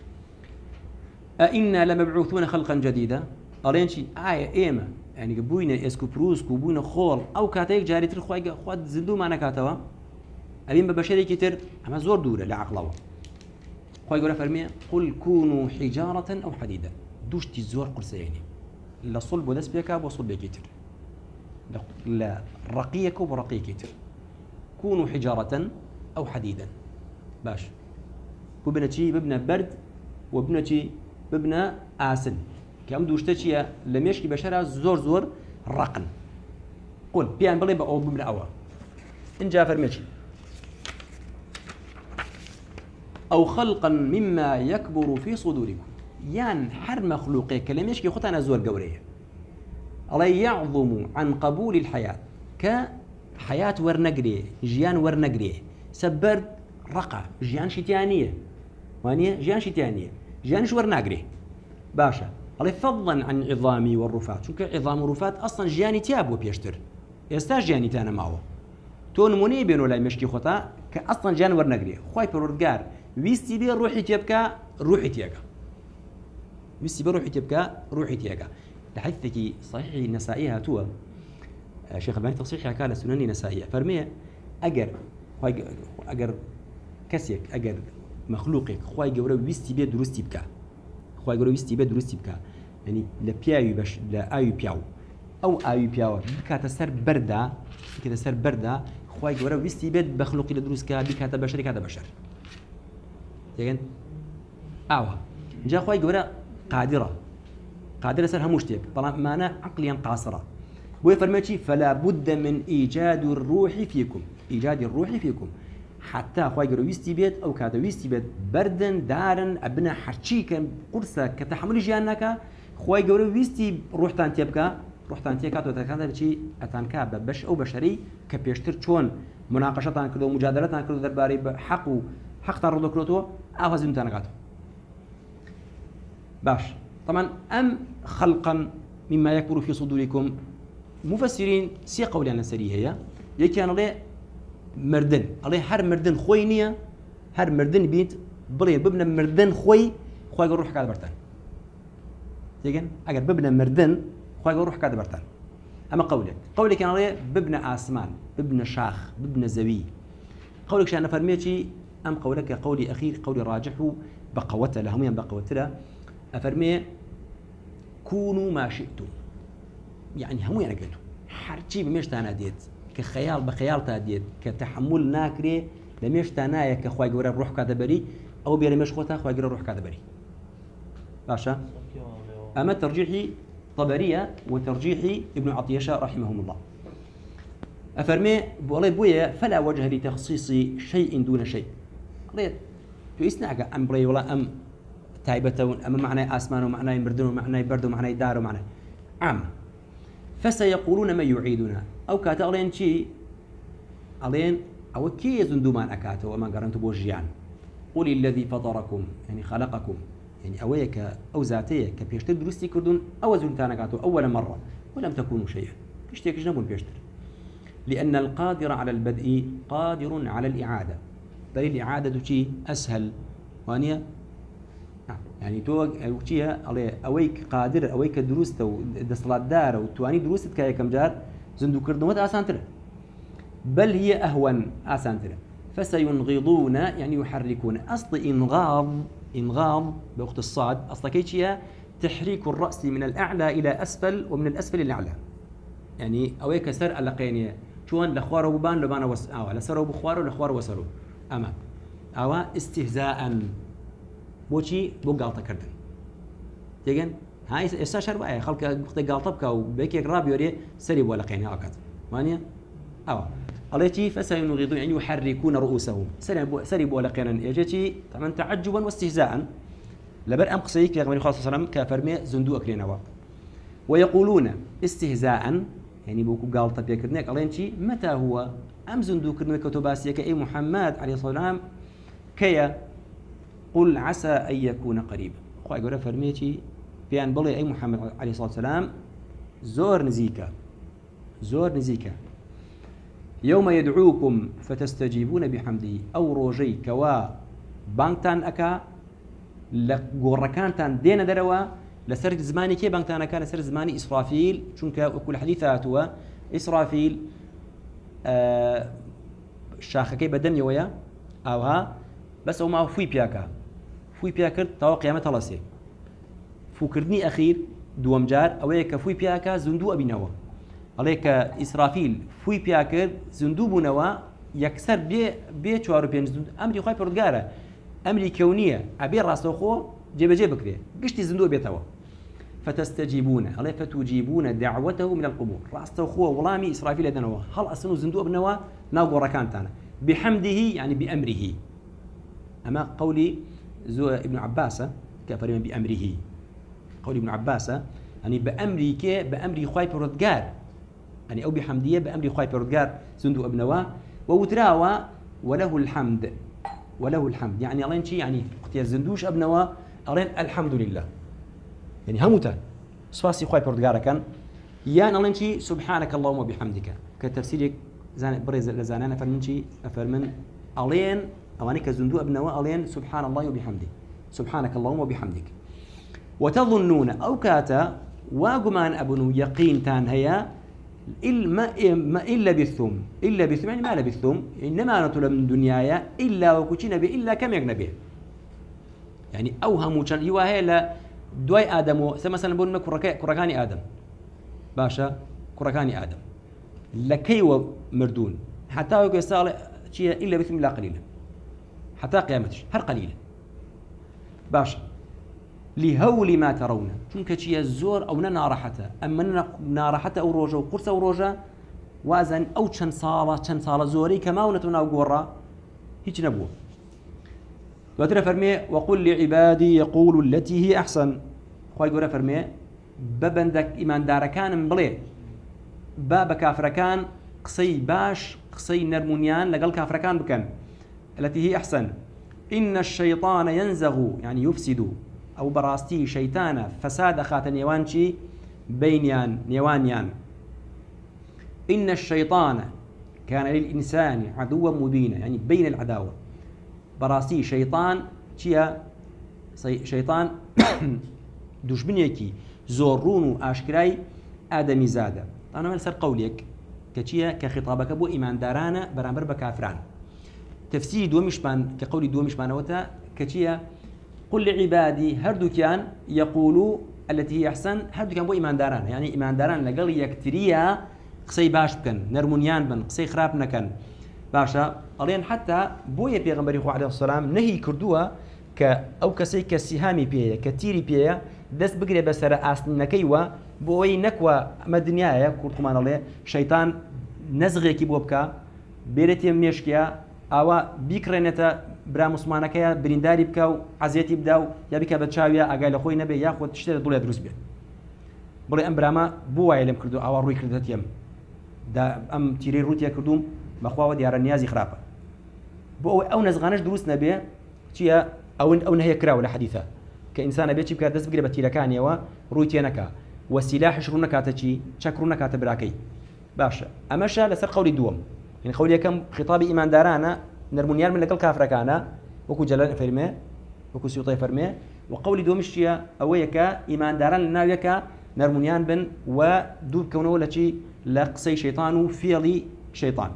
أئنا لمبعوثون خلقا جديدا أرين شيء آية إيما يعني بوينا إسكو بروسكو بوينا خول أو كاتيك جاري تر خواج خواد زندو معنا كاتوا أبين ببشري كتير أما زور دورة لعقلوا خواج ولا فرمية قل كونوا حجارة أو حديدا دوشتي الزور قرص يعني لا صلب ودس بيكا وصلب كتير لا رقيك ورقي كتير كونوا حجارة أو حديدا باش ببنا شيء ببنا برد وبنا شيء ببنا آسن كم دوشتشي لم يشكي بشرة زور زور رقن قل بيان بلي بأو ببنا أوا إن جاء فرميشي أو خلقا مما يكبر في صدوركم يان حر مخلوقي كلم يشكي خطنا زور قوريه الله يعظم عن قبول الحياة كحياة ورنقريه جيان ورنقريه سبرد رقع جيان شتيانية وانية جيان شتيانية جيان شو ورنقريه باشا الله فضلا عن عظامي والرفات شو كعظام ورفات أصلا جياني تياب وبيشتر يستاج جياني تانا معه تون مني بينه لا يمشي خطا كأصلا جيان ورنقريه خواي برورجار ويستي بي روحي تيبكا روحي تيبكا ويستي بي روحي تيبكا روحي تيبكا لحديثك صحيح النسائية تو شيخ الباني تصحيح كان سنني نسائية فرمية أجر خواي أجر كسيك أجر مخلوقك خواي جورا ويستي بي دروستي بكا خواي جورا ويستي بي دروستي بكا يعني لبيايو باش لا آيو بياو أو آيو بياو بكاتا سر بردا بكاتا سر بردا خواي جورا ويستي بي بخلوقي لدروس كا بكاتا بشر كاتا بشر تيجن أوه جا خواي جورا قادرة قادرة سر هموشتك طالما مانا عقليا قاصرة ويفرمتي فلا بد من إيجاد الروح فيكم إيجاد الروح فيكم حتى خواي جورا ويستي بيت أو كاتا ويستي بيت بردا دارا أبنا حرشي كان قرصة كتحمل جيانك خواي جورا ويستي روح تان تيبكا روح تان تيكات وتكاتا شيء أتانكا بش أو بشري كبيشتر شون مناقشة تان كذا مجادلة تان كذا درباري بحق حق ترضو كروتو أو هزم تانكاتو باش طبعا أم خلقا مما يكبر في صدوركم مفسرين سي قولي أنا سريه هي يكي أنا لي مردن الله هر مردن خوي نية هر مردن بيت بلي ببنا مردن خوي خوي يقول روح كذا برتان تيجن أجر ببنا مردن خوي يقول روح كذا برتان أما قولك قولك أنا يعني ببنا آسمان ببنا شاخ ببنا زوي قولك شأن فرميتي أم قولك قولي أخير قولي راجحه بقوته لهم يم بقوته له أفرمي كونوا ما شئتم يعني هم يعني قلتوا حرتي بمش تانا ديت كخيال بخيال تاديت كتحمل ناكري لمش تانايا كخواي جورا روح كذا بري أو بيرمش خوتها خواي جورا روح كذا بري باشا أما ترجيحي طبرية وترجيحي ابن عطيشة رحمهم الله أفرمي والله بويا فلا وجه لتخصيص شيء دون شيء الله تسنعك أم بري ولا أم تايبة أم معنى آسمان ومعنى مردون ومعنى برد ومعنى دار ومعنى عام فسيقولون ما يعيدنا أو كاتالين شيء علين أو كي زندومان أكاته وما قرنتوا بوجيان قل الذي فطركم يعني خلقكم يعني أويك أو ذاتية كبيشتر درستي كردون أو زنتانا كاتو أول مرة ولم تكونوا شيئا بيشترك جنبون بيشتر لأن القادر على البدء قادر على الإعادة بل الإعادة شيء أسهل وانيا يعني تو وشيها عليه أويك قادر أويك دروست ودصلات دار وتواني دروست كاي كم جار زندو كردومات آسان ترى بل هي أهون آسان ترى فسينغضون يعني يحركون أصل إنغاض إنغاض بوقت الصاد أصل كيشيها تحريك الرأس من الأعلى إلى أسفل ومن الأسفل إلى الأعلى يعني أويك سر ألقيني شون لخوار وبان لبانا وس أو لسروا بخوار لخوار وسروا أما أو استهزاء بوشي بو غلطة كردن تيجن هاي استشعر بقى خلق وقت غلطة بكا وبيك راب يوري سري ولا قينها وقت مانيا أو التي فسينغضون يعني يحركون رؤوسهم سري بو سري ولا قينا يجتي طبعا تعجبا واستهزاء لبر أم قصيك يا غمر الله صلى الله عليه وسلم كفرمي زندوق لنا ويقولون استهزاء يعني بوكو غلطة بيكردنك التي متى هو أم زندوق لنا كتباسيك أي محمد عليه الصلاة والسلام كيا قل عسى أن يكون قريبا أخوة يقول فرميتي بيان بلي أي محمد عليه الصلاة والسلام زور نزيكا زور نزيكا يوم يدعوكم فتستجيبون بحمده أو روجي كوا بانكتان أكا لقوركان دين دروا لسرد زماني كي بانكتان أكا لسرد زماني إسرافيل شنك وكل حديثات هو إسرافيل آه شاخكي بدمي ويا أوها بس هما فوي بياكا فوي بياكر توا قيامة الله سي فوكردني أخير دوام جار أويك فوي بياكا زندو أبينوا عليك إسرافيل فوي بياكر زندو بنوا يكسر بي بي شوارو بين زندو أمري خايف رجارة أمري كونية أبي راسه خو جيب جيب كذي قشتي زندو بيتوا فتستجيبون عليه فتجيبون دعوته من القبور راسه خو ولامي إسرافيل أدنوا هل أصلا زندو أبنوا ناقو ركان تانا بحمده يعني بأمره أما قولي زو ابن عباس كفريم بأمره قولي ابن عباس يعني بأمري كي بأمري خواي بردقار يعني أو بحمدية بأمري خواي بردقار زندو ابنوا ووتراوا وله الحمد وله الحمد يعني الله شيء يعني وقت الزندوش ابنوا أرين الحمد لله يعني هموتا صفاسي خواي بردقار كان يعني الله شيء سبحانك اللهم وبحمدك كتفسيرك زان بريز لزانانا فرمن شيء فرمن ألين أواني كزندو ابنوا ألين سبحان الله وبحمده سبحانك اللهم وبحمدك وتظنون أو كاتا واقمان أبنو يقين تان هيا إلا إلا بالثم إلا بالثم يعني ما لبثم إنما نطلب من دنيايا إلا وكتشنا به إلا كم يقنا به يعني أوهموا كان يواهي لا دواي آدم مثلا بقول لك كركاني آدم باشا كركاني آدم لكي ومردون حتى يقول سال شيء إلا بثم لا قليلا حتى قيامتش هر قليلا باشا لهول ما ترون چونك شيء الزور أو نار حتى أما نار حتى أو روجا وقرص أو روجا وازن أو چن صالة چن صالة زوري كما ونتنا وقورا هيك نبوه وترى فرمي وقل لعبادي يقول التي هي أحسن خوي قرأ فرمي ببندك إيمان داركان مبلي باب كافركان قصي باش قصي نرمونيان لقل كافركان بكن التي هي أحسن إن الشيطان ينزغ يعني يفسد أو براستي شيطانا فساد خات نيوانشي بينيان نيوانيان إن الشيطان كان للإنسان عدوا مبينا يعني بين العداوة براسي شيطان چيا شيطان دشمنيكي زورون أشكراي آدمي زادة أنا من سر قولك كچيا كخطابك بو إيمان دارانا برامبر بكافران تفسير دومشمان كقولي دومشمان وتا كچيا قل لعبادي هردو كان يقولوا التي هي أحسن هردو كان بو إيمان دارانا يعني إيمان داران لقل يكتريا قسي باش بكن نرمونيان بن قسي خراب نكن باشا ألين حتى بويا بيغمبري خو عليه السلام نهي كردوا ك أو كسي كسهامي بيا كتيري بيا دس بقري بسر أصل نكيوا بوي نكوا مدنيايا كرتمان الله شيطان نزغي كي بوبكا بيرتي ميشكيا أو بيكرنتا برا مسلمانكيا برينداري بكاو عزيتي بداو يا بكا بتشاويا أقال أخوي نبي ياخذ تشتري دولار دروس بيه بڵێ ئەم براما بۆ وایە لێم کردو ئاوا ڕووی کردەتیم دا ئەم تیرەی ڕوتیا کردوم بەخواوە دیارە نیازی خراپە بۆ ئەوەی ئەو نەزغانەش دروست نەبێ چییە ئەو ئەو نەهەیە کراوە لە حەدیثە کە ئینسانە بێ چی بکات دەست بگرێ بە تیرەکانیەوە ڕووی تێ نەکا وەسیلاحش ڕوو نەکاتە چی چەک ڕوو نەکاتە براکەی باشە ئەمەشە لەسەر قەولی دووەم یعنی قەولی یەکەم خیتابی ئیماندارانە نەرمونیان من لەگەڵ کافرەکانە وەکو جەلال فەرمێ وەکو سیوطی فەرمێ وقەولی دووەمیش چییە ئەوەیە کە ئیمانداران لە ناویەکە نرمونيان بن ودوب كونه لشي لقصي شيطان وفيلي شيطان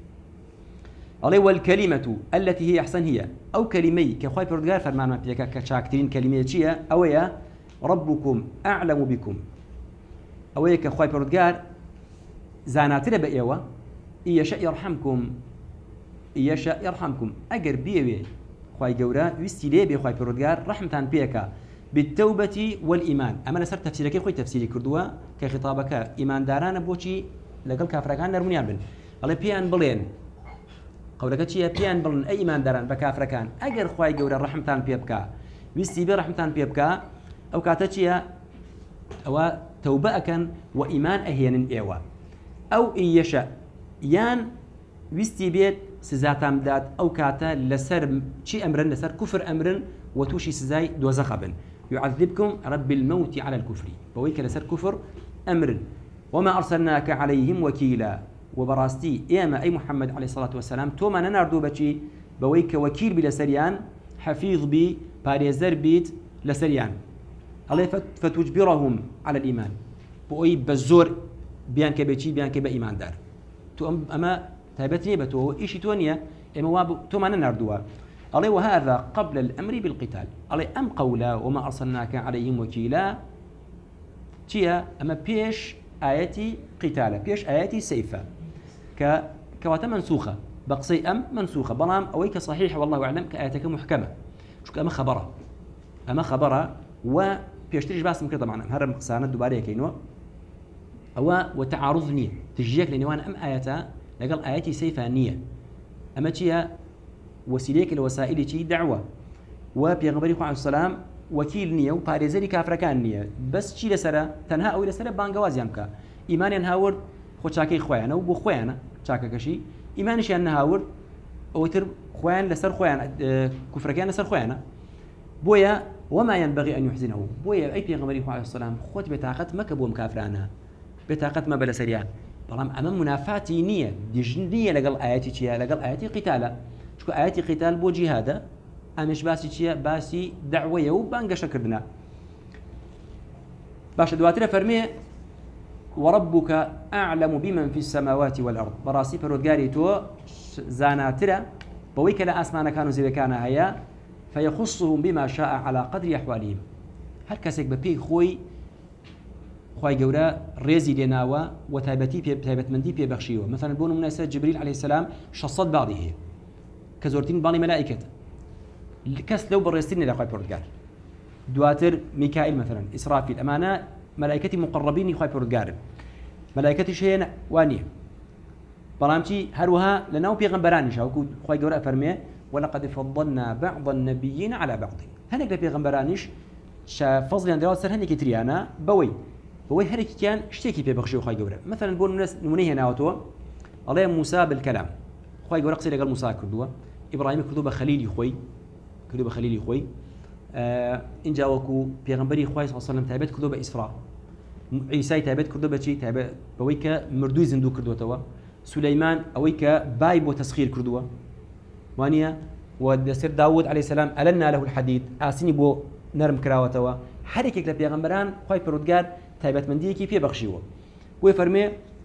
عليه والكلمة التي هي أحسن هي أو كلمي كخواي بردقار فرمان ما بيك كشاكترين كلمة شيء أويا ربكم أعلم بكم أويا كخواي بردقار زاناتنا بأيوا إيشاء يرحمكم إيشاء يرحمكم أجر بيوي خواي جورا ويستيلي بخواي بردقار رحمتان بيكا بالتوبة والإيمان أما لسر تفسيرك خوي تفسيري كردوا كخطابك إيمان داران بوشي لقل كافركان نرمونيان بن الله بيان بلين قولك شيء بيان بلين أي إيمان داران بكافركان أجر خواي جورا رحمتان بيبكا ويستي برحمتان بيبكا أو كاتشيا أو توبة كان وإيمان أهين إيوا أو إيشا يان ويستي بيت سزاتام دات أو كاتا لسر شيء أمرن لسر كفر أمرن وتوشي سزاي دوزخبن يعذبكم رب الموت على الكفر بويك لسر كفر أمر وما أرسلناك عليهم وكيلا وبراستي إيما أي محمد عليه الصلاة والسلام توما نناردو بشي بويك وكيل بلسريان حفيظ بي باريزر بيت لسريان الله فتجبرهم على الإيمان بوي بزور بيان كبيتشي بيان كبا إيمان دار تو أما تابتني بتو إيشي تونيا إما واب توما نناردوا الله وهذا قبل الأمر بالقتال الله أم قولا وما أرسلناك عليهم وكيلا تيا أما بيش آياتي قتالا بيش آياتي سيفا ك كواتا منسوخة بقصي أم منسوخة بلام أويك صحيح والله أعلم كآياتك محكمة شو أما خبرة أما خبرة وبيشتريش باسم كده طبعا هرم قصانة دوبارية كينو أو وتعارضني تجيك لأني وأنا أم آياتا لقال آياتي سيفا نية أما تيا وسيليك الوسائل شيء دعوة وبيغمبري عليه السلام وكيل نية وباريزري كافر كان نية بس شيء لسرة تنها أو لسرة بانجواز يمكا إيمان ينهاور خوشاكي خويانا وبو خويانا شاكا كشي إيمان شيء ينهاور أوتر خوان لسر خويانا كفر كان لسر خويانا بويا وما ينبغي أن يحزنه بويا أي بيغمبري عليه السلام خوت بتاقت ما كبوم كافرانا بتاقت ما بلا سريان طالما أمام منافاتي نية ديجنية لقل آياتي شيء لقل آياتي قتالا شكو آياتي قتال بو جهادا أمش باسي شيء باسي دعوة وبانقش كردنا باش دواتنا فرمي وربك أعلم بمن في السماوات والأرض براسي فرودقاري تو زاناترا بويك لا أسمانا كانوا زي كان هيا فيخصهم بما شاء على قدر أحوالهم هل كسك ببي خوي خوي جورا ريزي لناوا وتابتي بي تابت مندي بي بخشيوه مثلا بون مناسبة جبريل عليه السلام شصت بعضه كزورتين بالي ملائكة كس لو برستين إلى خوي بردقار دواتر ميكائيل مثلا إسرافيل أمانة ملائكتي مقربين خوي بردقار ملائكتي شيء وانية برامتي هروها لناو بيغمبراني شاوكو خوي جورا فرميه ولقد فضلنا بعض النبيين على بعض هناك بيغمبرانيش شا فضل عند راسر هنيك تريانا بوي بوي هريك كان اشتكي في بخشي خوي جورا مثلا بقول الناس نمنيه ناوتو الله موسى بالكلام خوي جورا قصير قال موسى كردوا إبراهيم كردوا بخليلي خوي كردوا بخليلي خوي آه إن جاوكو بيغمبري خوي صلى الله عليه وسلم تابت كردوا بإسراء عيسى تابت كردوا بشي تابت بويك مردوي زندو كردوا توا سليمان أويك بايب وتسخير كردوة وانيا ودسر داود عليه السلام ألنا له الحديد آسيني بو نرم كراوتوا حركة لبيغمبران خوي برودقار تايبت من ديكي في بخشيوه ويفرمي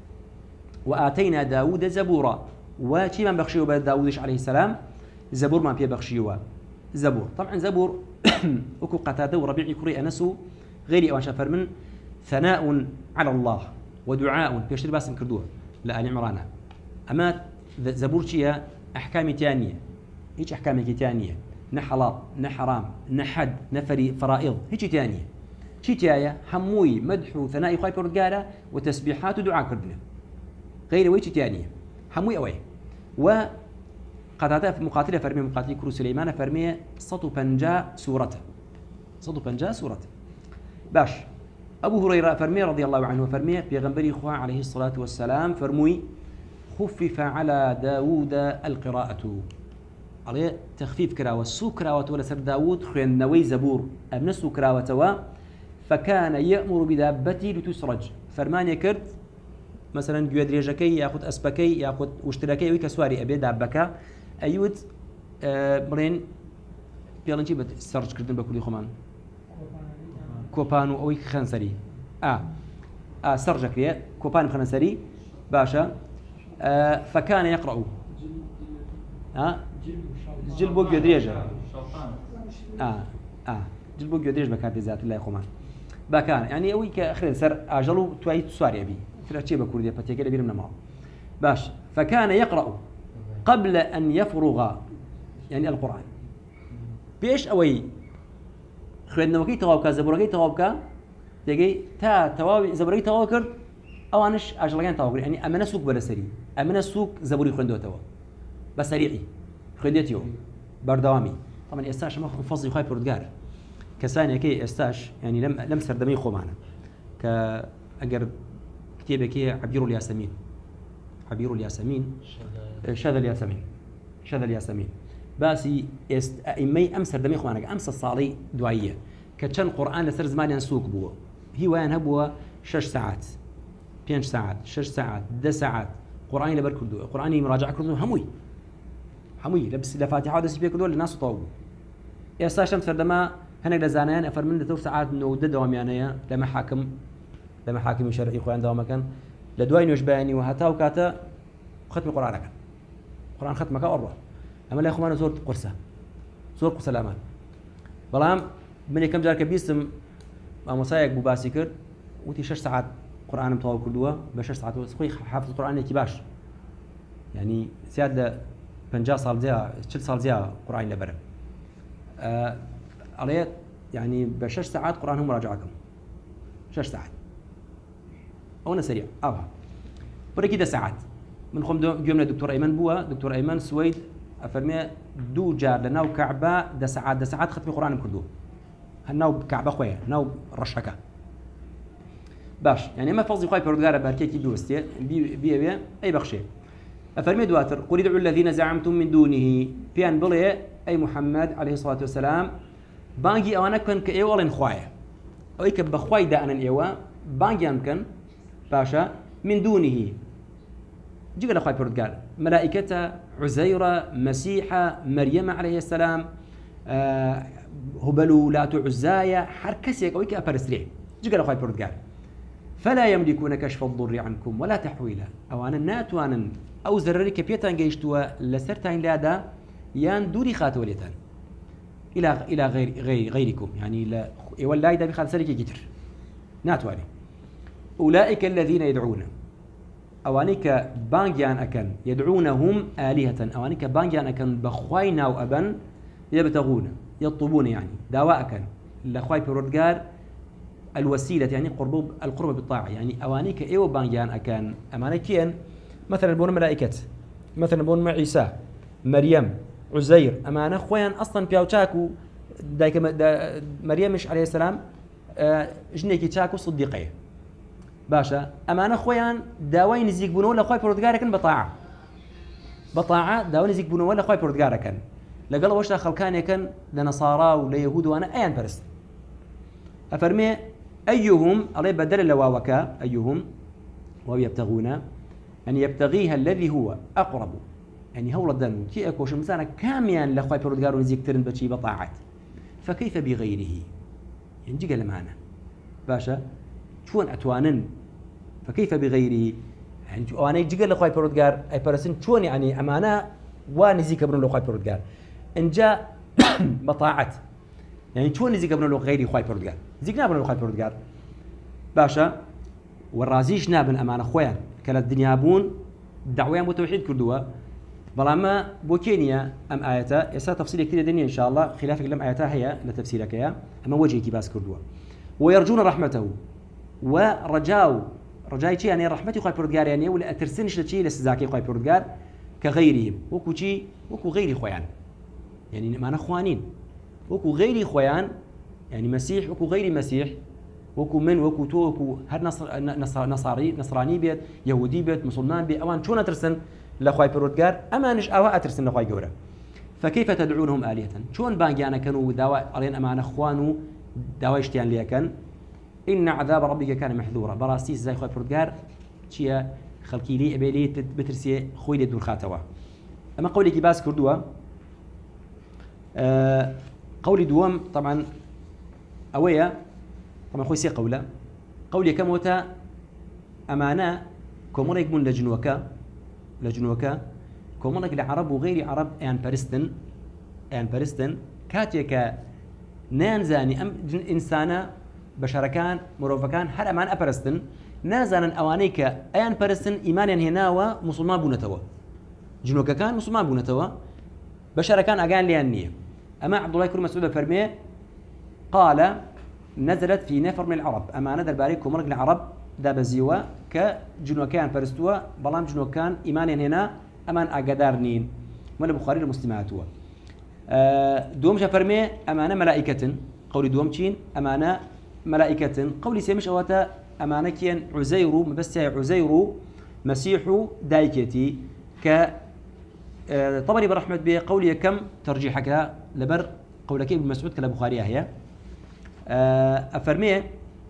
وآتينا داود زبورا وشي من بخشيوه بعد داودش عليه السلام زبور ما في بخشيوه زبور طبعا زبور وكو قتاده وربيعي كري أنسو غيري أوان شافر من ثناء على الله ودعاء بيشتري باسم كردوه لآل عمران أما زبور شيء أحكام تانية هيك أحكام تانية نحلال نحرام نحد نفري فرائض هيك تانية شي تايا حموي مدح وثناء خايف رجالة وتسبيحات ودعاء كردنا غير ويش تانية حموي أوي وقد هذا في مقاتلة فرمي مقاتل كرو سليمان فرمي صوت بنجاء سورته صوت بنجاء سورته باش أبو هريرة فرمي رضي الله عنه فرمي بيغنبري إخوة عليه الصلاة والسلام فرمي خفف على داود القراءة عليه تخفيف كراوة سو كراوة ولا سر داود خيان نوي زبور أبن سو كراوة فكان يأمر بدابتي لتسرج فرمان يكرد مثلا جوادريجكي ياخذ أسبكي ياخذ واشتراكي ويك سواري أبي دابكا أيود أه برين بيلنجي بتسرج كردن بكل خمان كوبانو أويك خنسري آه آه سرجك ليه كوبان خنسري باشا آه فكان يقرأ آه جلبو جدريجة آه آه جلبو جدريجة بكاتي ذات الله خمان بكان يعني أوي كأخير سر أجلو توعي تسواري أبي في الأشياء بكوردية بتيجي أبي من معه باش فكان يقرأ قبل أن يفرغ يعني القرآن بيش أوي خلنا وكي توابك زبوركي توابك تيجي تا تواب زبوركي توابكر أو أنش أجلعان توابكر يعني أمانة سوق ولا سري أمانة سوق زبوري خلنا توا بس سريعي خليتيو بردوامي طبعا استاش ما فصل خايف بردقار كساني كي استاش يعني لم لم سردمي خو معنا كأجر كتابك عبير الياسمين عبير الياسمين شذا الياسمين شذا الياسمين باسي است أمي أمس سردمي خو معنا أمس الصالي دعية كتشن قرآن لسر زمان ينسوق بوا هي وين هبوا شش ساعات بينش ساعات شش ساعات ده ساعات قرآن لبر كردو قرآن مراجعة كردو هموي هموي لبس لفاتحة ودس فيك دول الناس طاوو يا ساشم سردما هناك لزانيان أفر من ثلاث ساعات إنه ده دوام يعني لما حاكم لما حاكم شرعي خوان دوام كان لدواين وجباني وهتا وكاتا ختم القرآن كان القرآن ختمك أربعة أما لا يخوان زور قرصة زور قرصة الأمان بلام من كم جار كبيسم مسايق بباسي كرد وتي شش ساعات قرآن مطاو كردوه بشش ساعات وسخوي حافظ القرآن كباش يعني سيادة پنجاه سال زيا چل سال زيا قرآن لبره آه عليه يعني بشش ساعات قرآن هم مراجعكم شش ساعات أو سريع أبها بركي ده ساعات من خم جملة دكتور أيمن بوا دكتور أيمن سويد أفرمي دو جار لناو كعبة ده ساعات ده ساعات ختم القرآن بكردوه هناو كعبة خويا ناو رشكة باش يعني ما فضي خوي بردقارة باركيكي بيوستي بي بي بي أي بخشي أفرمي دواتر قل ادعوا الذين زعمتم من دونه بيان بلي أي محمد عليه الصلاة والسلام بانجي أوانا كن كإيوالين خوايا أو إيك بخواي دا أنا إيوا بانجي أمكن باشا من دونه جيغا لخواي بردقار ملائكة عزيرة مسيحة مريم عليه السلام آه هبلو لاتو عزايا حركسيك أو إيك أبرسليه جيغا لخواي بردقار فلا يملكون كشف الضر عنكم ولا تحويلا أو أنا ناتوانا أو زرري كبيتان جيشتوا لسرتين لادا يان دوري خاتوليتان إلى إلى غير غير غيركم يعني لا ولا يدا بخال سرك جتر ناتواني أولئك الذين يدعون أوانيك بانجيان أكن يدعونهم آلهة أوانيك بانجيان أكن بخواينا وأبن يبتغون يطلبون يعني دواء أكن لخواي بردقار الوسيلة يعني قرب القرب بالطاعة يعني أوانيك إيو بانجيان أكن أمانيكين مثلا بون ملائكة مثلا بون مع عيسى مريم عزير أما أنا خويا أصلا بياوتشاكو دايك دا مريم مش عليه السلام آه جنيكي تشاكو صديقية باشا أما أنا خويا داوي نزيك بنو ولا خوي بردقاركن بطاعة بطاعة داوي نزيك بنو ولا خوي بردقاركن لقال وش داخل كان يكن لنصارى ولا يهود وأنا أيان برست أفرمي أيهم الله بدل لواوكا أيهم ويبتغون يعني يبتغيها الذي هو أقرب يعني هو الدن كي أكوش مثلا كاميان لأخوي بردقار ونزيك ترن بشي بطاعت فكيف بغيره يعني جي قال معنا باشا شون أتوانن فكيف بغيره يعني أنا يجي قال لأخوي بردقار أي برسن شون يعني أمانة ونزيك ابن لأخوي بردقار إن جاء بطاعت يعني شون نزيك ابن لغيري أخوي بردقار زيك نابن لأخوي بردقار باشا والرازيش نابن أمانة خويا كلا الدنيا بون دعويا متوحيد كردوا بلما بوكينيا أم آياتا يسا تفصيل كتير الدنيا إن شاء الله خلافك لم آياتا هي لتفسيرك يا أما وجهي كباس كردوا ويرجون رحمته ورجاو رجاي شيء يعني رحمتي خوي بردقار يعني ولا أترسنش لشيء لسزاكي خوي بردقار كغيرهم وكو شيء وكو غيري خويان يعني معنا خوانين وكو غيري خويان يعني مسيح وكو غيري مسيح وكو من وكو تو وكو هر نصر نصر نصاري نصراني بيت يهودي بيت مسلمان بيت أوان شون أترسن لخواي بردقار أمانش أوا أترسن لخواي جورا فكيف تدعونهم آلهة شون باقيانا كانوا دواء علين أمان أخوانو دواء اشتيان ليا كان إن عذاب ربك كان محذورا براستيس زي خواي بردقار شيا خلقي لي أبيلي بترسي خوي لدور خاتوا أما قولي كباس كردوا آه قولي دوام طبعا أويا طبعا خوي سي قولا قولي كموتا أمانة كومريك من لجنوكا لجنوكا كومريك لعرب وغير عرب أن برستن أن برستن كاتيكا نانزاني أم إنسانا بشركان مروفكان هر أمان أبرستن نازانا أوانيك أن برستن إيمانيا هنا ومسلمان بونتوا جنوكا كان مسلمان بونتوا بشركان أجان ليانية أما عبد الله كريم مسعود فرمي قال نزلت في نفر من العرب أما ندر باريك ومرق العرب داب الزيوة كجنوكان فرستوا بلام جنوكان إيمانيا هنا أمان أقدارنين من البخاري المسلمات هو أه دوم فرمي أمانة ملائكة قولي دوم تشين أمانة ملائكة قولي سيمش أوتا أمانة كيان عزيرو بس عزيرو مسيح دايكتي ك أه طبري برحمة بي قولي كم ترجيحك لبر قولك ابن مسعود كلا بخاري هي أفرميه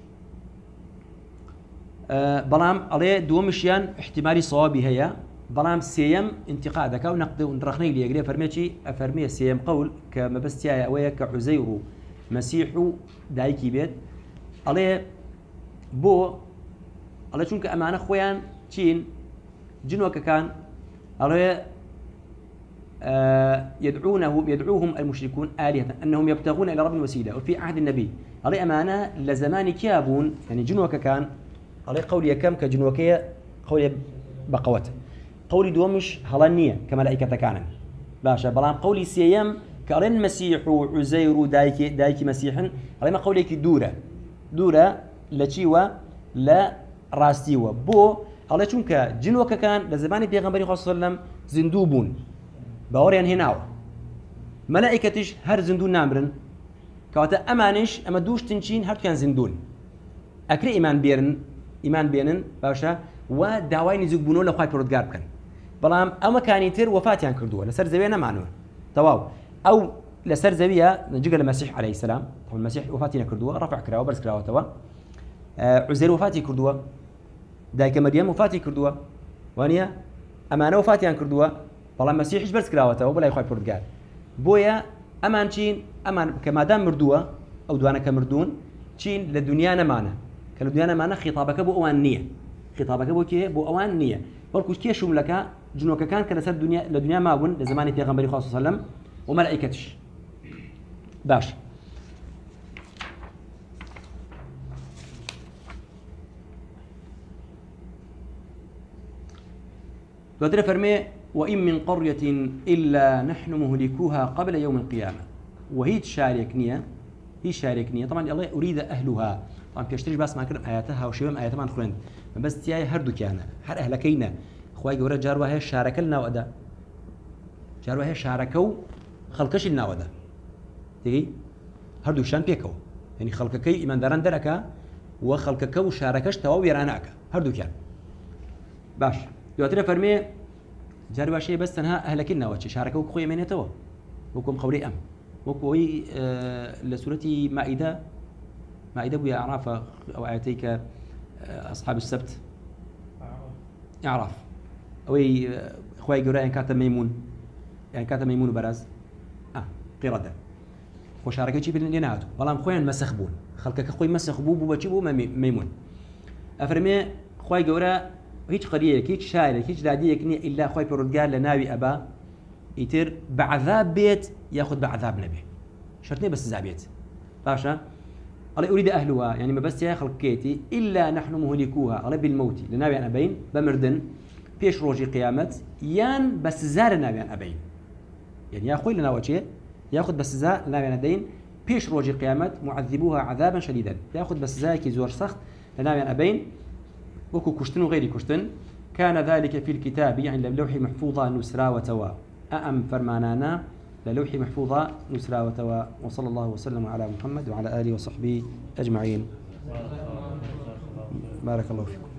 أه بلام عليه دومشيان احتمالي صوابي هي بلام سيم انتقادك ونقد ونرخني لي يقري فرميتي أفرميه سيم قول كما بس تيا أويا كعزيرو مسيح دايكي بيت عليه بو عليه شونك أمانة خويان تشين جنوك كان عليه أه يدعونه يدعوهم المشركون آلهة أنهم يبتغون إلى رب الوسيلة وفي عهد النبي عليه أمانة لزمان كيابون يعني جنوك كان عليه قولي كم كجنوكية قولي بقوته قولي دومش هلانية كملائكة كان باشا بلان قولي سيام كارن مسيح وعزير دايكي دايكي مسيحا عليه ما قولي كي دورة دورة لتشيوة لا راستيوة بو عليه شونك جنوك كان لزمان بيغمبري صلى الله عليه وسلم زندوبون باوريان هناو ملائكتش هر زندون نامرن كواتا أمانش أما دوش تنشين هر كان زندون أكري إيمان بيرن إيمان بينن باشا ودعوين يزقبونو لخواي بردقار بكن بلام أما كاني تر وفاتيان كردوه لسر زبينا معنوه تواو أو لسر زبيا نجيق المسيح عليه السلام طبعا المسيح وفاتينا كردوه رفع كراوه برس كراوه توا آه عزير وفاتي كردوه دايك مريم وفاتي كردوه وانيا أمانة وفاتيان كردوه بلام المسيح إيش برس كراوه توا بلا يخواي بردقار بويا أمان چين أمان كما دام مردوه أو دوانا كمردون چين للدنيا نمانا كالدنيا نمانا خطابك بو أوان نية خطابك بو كيه بو أوان نية بركوش كيه شملك جنوك كان كنسر الدنيا لدنيا ماون لزمان پیغمبري صلى الله عليه وسلم وملائكتش باش دوتر فرمي وإن من قرية إلا نحن مهلكوها قبل يوم القيامة وهي تشاركنية هي شاركنية طبعا الله أريد أهلها طبعا بيشتري بس ما كلام آياتها وشباب آياتها ما نخلند بس تياي هردو كيانا هر أهلكينا خواي جورا جاروا هي شارك لنا ودا جاروا هي شاركوا خلقش لنا ودا تيجي هردو شان بيكو يعني خلقكي إيمان داران دركا وخلقكو شاركش تواو يراناك هردو كيان باش دوتر فرمي جاروا شيء بس تنها أهلكنا وشي شاركوا خوي من يتوا وكم قولي أم وكوي آه لسورة مائدة مائدة ويا أعراف أو آياتيك آه أصحاب السبت أعراف أوي خوي جورا إن كانت ميمون يعني كانت ميمون براز آه قردة وشاركة شيء بالنيناتو والله خوين مسخبون خلقك خوي مسخبوب وبتشبو ميمون أفرمي خوي جورا هيج قرية هيج شاعر هيج دادية كني إلا خوي بردقال لناوي أبا يتر بعذاب بيت ياخذ بعذاب نبي شرطني بس زابيت باشا الله أريد أهلها يعني ما بس يا خلقيتي إلا نحن مهلكوها الله بالموت لنبي أنا أبين بمردن بيش روجي قيامة يان بس زار نبي أنا أبين يعني يا أخوي لنا وجه ياخذ بس زار نبي أنا دين بيش روجي قيامة معذبوها عذابا شديدا ياخذ بس زاكي زور سخت لنبي أنا أبين وكو كشتن وغير كشتن كان ذلك في الكتاب يعني لوح محفوظة نسرا وتوا أأم فرمانانا للوح محفوظة نسرا وتوا وصلى الله وسلم على محمد وعلى آله وصحبه أجمعين بارك الله فيكم.